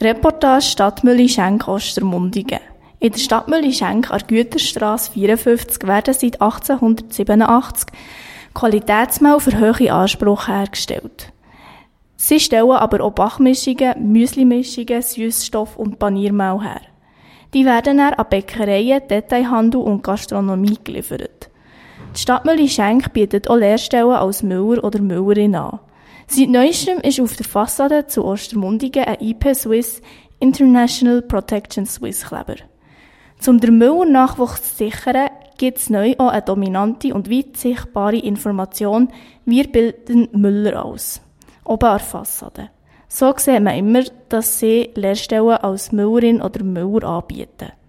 Reportage Stadtmühle Schenk Ostermundigen. In der Stadtmühle Schenk an der Güterstrasse 54 werden seit 1887 Qualitätsmehl für hohe Ansprüche hergestellt. Sie stellen aber auch Backmischungen, Müslimischungen, Süßstoff und Paniermehl her. Die werden dann an Bäckereien, Detailhandel und Gastronomie geliefert. Die Stadtmühle Schenk bietet auch Lehrstellen als Müller oder Müllerin an. Seit Neuestem ist auf der Fassade zu Ostermundigen ein IP Swiss International Protection Swiss Kleber. Um den Müller-Nachwuchs zu sichern, gibt es neu auch eine dominante und weit sichtbare Information, wir bilden Müller aus. Oben an der Fassade. So sieht man immer, dass sie Lehrstellen als Müllerin oder Müller anbieten.